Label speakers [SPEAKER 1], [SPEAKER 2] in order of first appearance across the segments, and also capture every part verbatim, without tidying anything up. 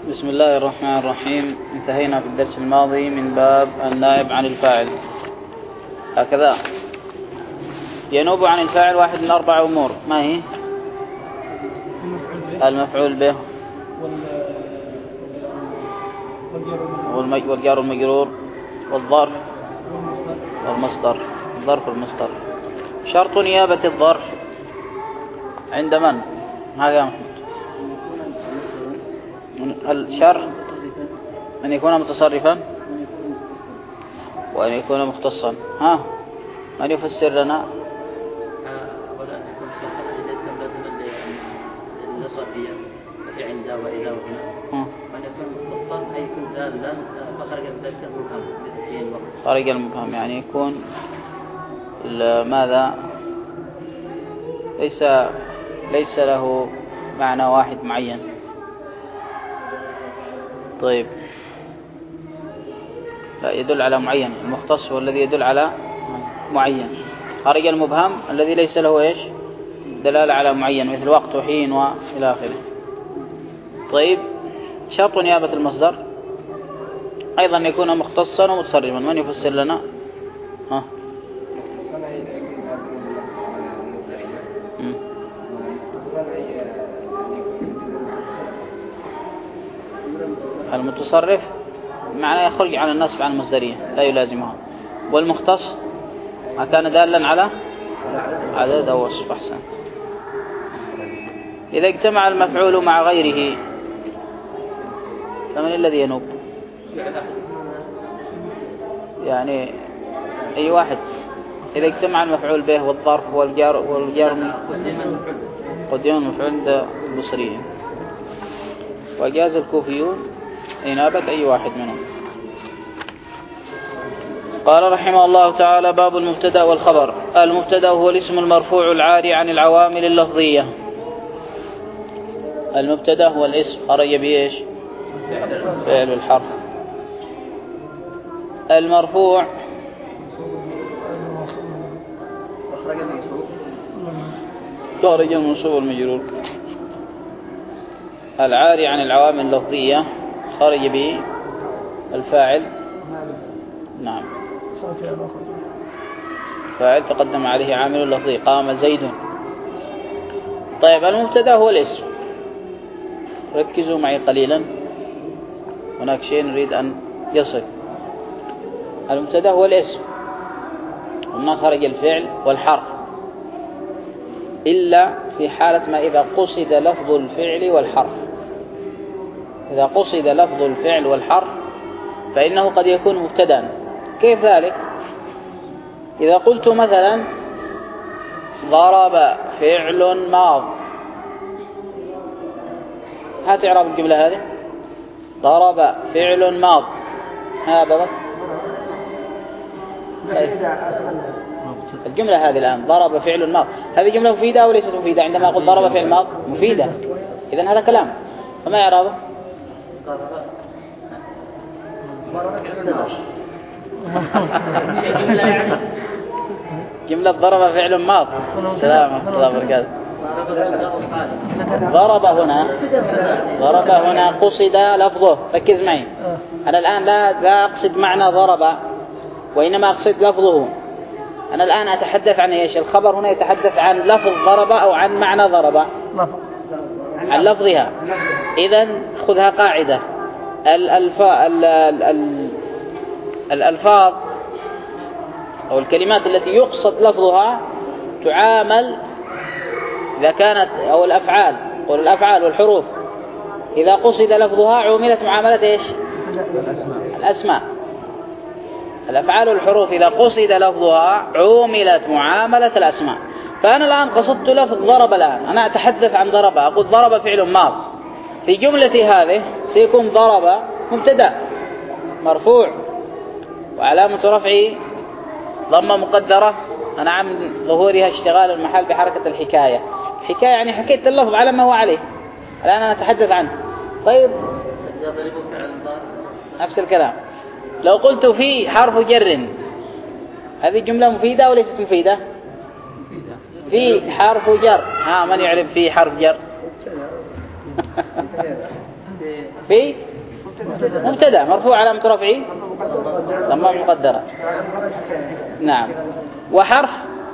[SPEAKER 1] بسم الله الرحمن الرحيم. انتهينا في الدرس الماضي من باب النائب عن الفاعل. هكذا ينوب عن الفاعل واحد من أربع أمور. ما هي؟ المفعول به والجار والمجرور والظرف والمصدر. الظرف والمصدر. شرط نيابة الظرف عند من؟ هذا محمود. الشرط أن يكون متصرفا وأن يكون مختصا. ها من يفسر لنا؟
[SPEAKER 2] أولا أن يكون صرفا ليس لازما للصرفية التي عند وإذا وهنا، وأن يكون مختصا أي يكون دالا فخرج من ذلك المبهم بتحيين الوقت.
[SPEAKER 1] خارج المبهم يعني يكون ماذا؟ ليس ليس له معنى واحد معين. طيب لا يدل على معين. المختص هو الذي يدل على معين. خارج المبهم الذي ليس له ايش؟ دلالة على معين مثل وقت وحين وإلى آخره. طيب شرط نيابة المصدر أيضا يكون مختصا ومتصرفا. من يفسر لنا؟ ها المتصرف معناه يخرج عن النصب عن المصدرية لا يلازمها. والمختص ما كان دالا على عدد أو وصف. أحسنت. إذا اجتمع المفعول مع غيره فمن الذي ينوب؟ يعني أي واحد. إذا اجتمع المفعول به والظرف والجار والجار قدم المفعول عند البصريين، وجاز الكوفيون إنابة أي واحد منهم. قال رحمه الله تعالى: باب المبتدأ والخبر. المبتدأ هو الاسم المرفوع العاري عن العوامل اللفظية. المبتدأ هو الاسم خرج بإيش؟ فعل الحرف. المرفوع خرج المنصوب والمجرور. العاري عن العوامل اللفظية خرج به الفاعل. نعم فاعل تقدم عليه عامل لفظي. قام زيد. طيب المبتدا هو الاسم. ركزوا معي قليلا، هناك شيء نريد أن يصل. المبتدا هو الاسم ومن خرج الفعل والحرف إلا في حالة ما إذا قصد لفظ الفعل والحرف. إذا قصد لفظ الفعل والحرف فإنه قد يكون مبتدا. كيف ذلك؟ إذا قلت مثلا ضرب فعل ماض، هات إعراب الجملة هذه. ضرب فعل ماض. هذا بس الجملة هذه الآن ضرب فعل ماض، هذه جملة مفيدة أو ليست مفيدة؟ عندما أقول ضرب فعل ماض مفيدة، إذن هذا كلام. فما إعرابه؟ جملة ضرب فعل ماض. السلام ورحمة الله وبركاته. ضرب هنا ضرب هنا قصد لفظه. ركز معي. أنا الآن لا لا أقصد معنى ضرب، وإنما أقصد لفظه. أنا الآن أتحدث عن إيش؟ الخبر هنا يتحدث عن لفظ ضرب أو عن معنى ضرب؟ عن لفظها. إذن خذها قاعدة. الألفاظ أو الكلمات التي يقصد لفظها تعامل إذا كانت، أو الأفعال قول الأفعال والحروف إذا قصد لفظها عوملت معاملة إيش؟ الأسماء. الأفعال والحروف إذا قصد لفظها عوملت معاملة الأسماء. فأنا الآن قصدت لفظ ضرب. الآن أنا أتحدث عن ضرب، أقول ضرب فعل ماض. في جملة هذه سيكون ضرب مبتدأ مرفوع وعلامة رفعه ضمة مقدرة أنا عم ظهورها اشتغال المحل بحركة الحكاية. حكاية يعني حكيت اللفظ على ما هو عليه، الآن أنا أتحدث عنه. طيب نفس الكلام. لو قلت في حرف جر، هذه جملة مفيدة أو ليست مفيدة؟ في حرف جر. ها من يعرف في حرف جر؟ في مبتدا مرفوع علامة رفعه ضمة مقدرة. نعم. وحرف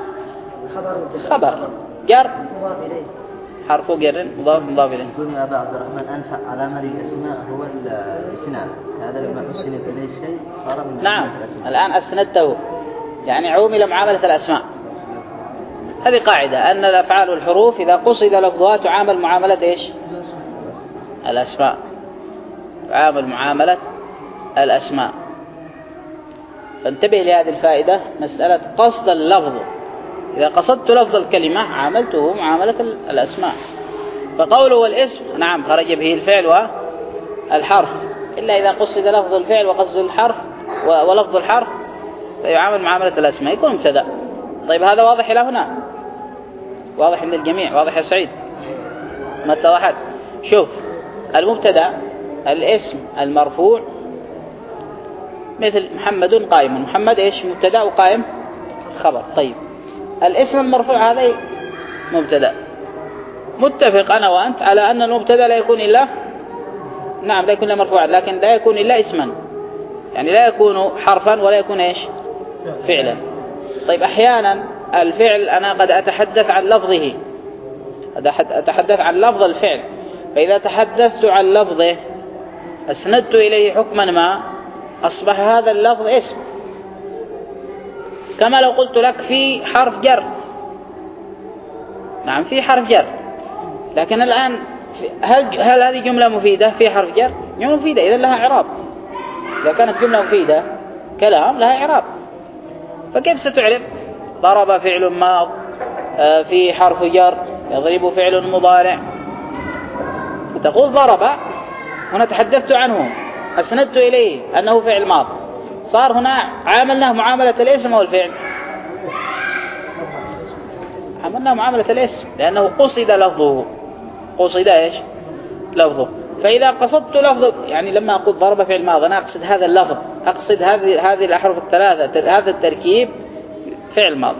[SPEAKER 1] خبر جر حرف جر مضاف مضاف إليه.
[SPEAKER 2] يقول يا أبا عبد الرحمن أنفع علامة الأسماء هو الإسناد، هذا لما حسنت إليه شيء صار من
[SPEAKER 1] نعم. الآن أسندته يعني عومل معاملة الأسماء. هذه قاعدة أن الأفعال والحروف إذا قصد لفظها تعامل معاملة إيش؟ الأسماء. تعامل معاملة الأسماء. فانتبه لهذه الفائدة، مسألة قصد اللفظ. إذا قصدت لفظ الكلمة عاملته معاملة الأسماء. فقوله والاسم نعم خرج به الفعل والحرف، إلا إذا قصد لفظ الفعل وقصد الحرف ولفظ الحرف فيعامل معاملة الأسماء يكون مبتدأ. طيب هذا واضح إلى هنا؟ واضح من الجميع؟ واضح يا سعيد؟ ما اتضحت؟ شوف المبتدأ الاسم المرفوع مثل محمد قائم. محمد إيش؟ مبتدأ وقائم خبر. طيب الاسم المرفوع هذا مبتدأ. متفق أنا وأنت على أن المبتدأ لا يكون إلا نعم لا يكون إلا مرفوعا، لكن لا يكون إلا اسما، يعني لا يكون حرفا ولا يكون إيش؟ فعلا. طيب أحيانا الفعل أنا قد أتحدث عن لفظه، قد أتحدث عن لفظ الفعل، فإذا تحدثت عن لفظه أسندت إليه حكما ما أصبح هذا اللفظ اسم. كما لو قلت لك في حرف جر. نعم في حرف جر، لكن الآن هل, هل هذه جملة مفيدة؟ في حرف جر جملة مفيدة إذا لها إعراب. إذا كانت جملة مفيدة كلام لها إعراب. فكيف ستعرب؟ ضرب فعل ماض في حرف جر، يضرب فعل مضارع. تقول ضرب هنا تحدثت عنه أسندت إليه أنه فعل ماض، صار هنا عاملناه معاملة الاسم والفعل، عملناه معاملة الاسم لأنه قصد لفظه. قصد إيش؟ لفظه. فإذا قصدت لفظ يعني لما أقول ضرب فعل ماض أنا أقصد هذا اللفظ، أقصد هذه هذه الأحرف الثلاثة، هذا التركيب فعل ماض.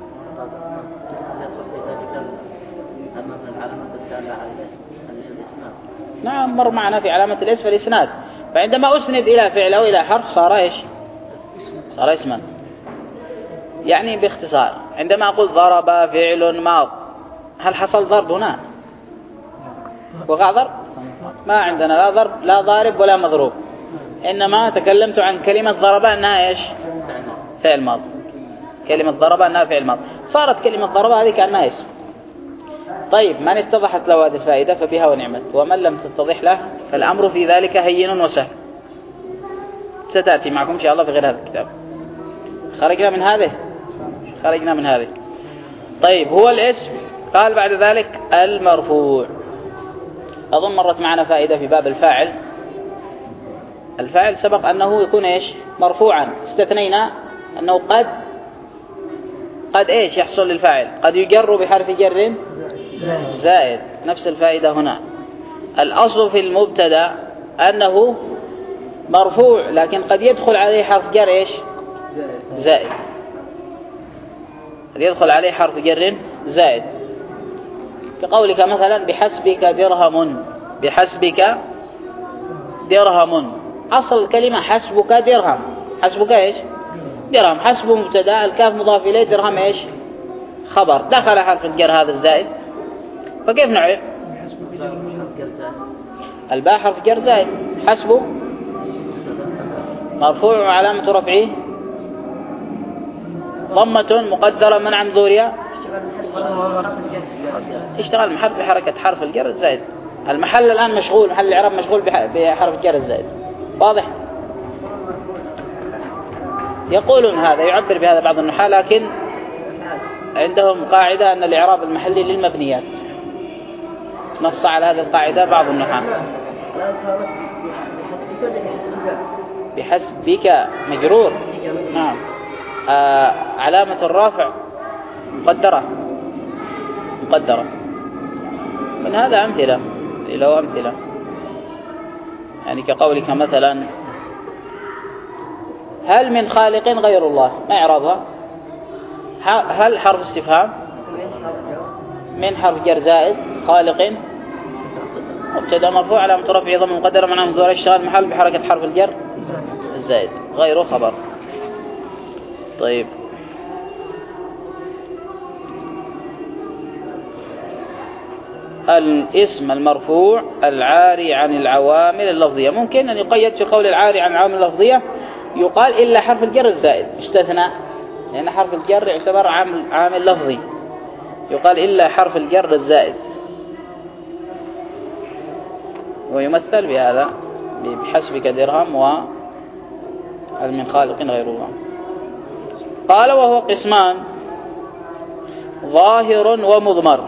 [SPEAKER 1] نعم مر معنا في علامة الاسم والإسناد. فعندما أسند إلى فعل أو إلى حرف صار إيش؟ صار اسما. يعني باختصار عندما أقول ضرب فعل ماض هل حصل ضرب هنا؟ وقع ضرب؟ ما عندنا لا ضرب لا ضارب ولا مضروب، إنما تكلمت عن كلمة ضرب أنها إيش؟ فعل ماض. كلمة ضرب أنها فعل ماض، صارت كلمة ضرب هذه كأنها اسم. طيب من اتضحت له هذه الفائدة فبها ونعمت، ومن لم تتضح له فالأمر في ذلك هين وسهل، ستأتي معكم إن شاء الله في غير هذا الكتاب. خرجنا من هذه خرجنا من هذه. طيب هو الاسم. قال بعد ذلك المرفوع. أظن مرت معنا فائدة في باب الفاعل. الفاعل سبق أنه يكون إيش؟ مرفوعا. استثنينا أنه قد قد إيش يحصل للفاعل؟ قد يجر بحرف جر زائد. نفس الفائدة هنا. الأصل في المبتدا أنه مرفوع، لكن قد يدخل عليه حرف جر إيش؟ زائد. قد يدخل عليه حرف جر زائد، كقولك مثلا بحسبك درهم. بحسبك درهم، أصل الكلمة حسبك درهم. حسبك إيش؟ درهم. حسب مبتدا، الكاف مضاف إليه، درهم إيش؟ خبر. دخل حرف الجر هذا الزائد، فكيف نعرف؟ الباء حرف جر زائد. حسبه مرفوع وعلامة رفعه ضمة مقدرة منع من ظهورها. اشتغل محل بحركة حرف الجر الزائد. المحل الآن مشغول، محل الإعراب مشغول بحرف الجر الزائد. واضح؟ يقولون هذا، يعبر بهذا بعض النحاة، لكن عندهم قاعدة أن الإعراب المحلي للمبنيات. نص على هذه القاعدة بعض النحاة. بحسبك مجرور. نعم. آه علامة الرافع مقدرة مقدرة. من هذا أمثلة له أمثلة، يعني كقولك مثلا هل من خالق غير الله؟ ما إعرابها؟ هل حرف استفهام؟ من حرف جر زائد. خالق مبتدا مرفوع على رفعه ضم مقدر معناه من ظهور اشتغال محل بحركة حرف الجر الزائد غيره خبر. طيب الاسم المرفوع العاري عن العوامل اللفظية ممكن أن يقيد في قول العاري عن العوامل اللفظية يقال إلا حرف الجر الزائد استثناء لأن حرف الجر يعتبر عامل, عامل لفظي يقال إلا حرف الجر الزائد ويمثل بهذا بحسبك درهم وهل من خالق غير الله. قال وهو قسمان ظاهر ومضمر.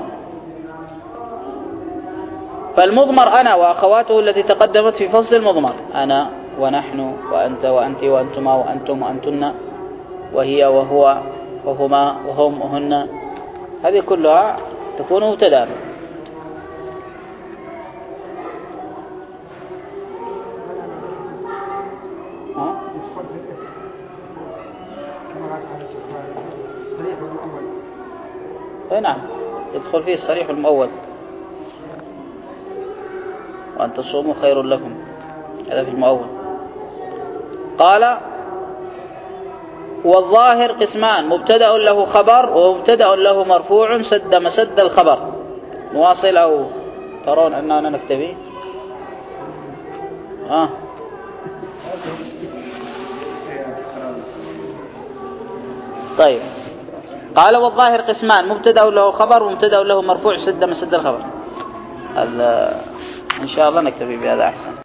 [SPEAKER 1] فالمضمر أنا وأخواته التي تقدمت في فصل المضمر أنا ونحن وأنت وأنت وأنتما وأنتم وأنتن وهي وهو وهما وهم وهن هذه كلها تكون مبتدأ. أي نعم يدخل فيه الصريح المؤول وأن تصوموا خير لكم هذا في المؤول. قال والظاهر قسمان مبتدأ له خبر ومبتدأ له مرفوع سد مسد الخبر. نواصل أو ترون أننا نكتفي؟ آه. طيب قال والظاهر قسمان مبتدأ له خبر ومبتدأ له مرفوع سد مسد الخبر. إن شاء الله نكتفي بهذا أحسن.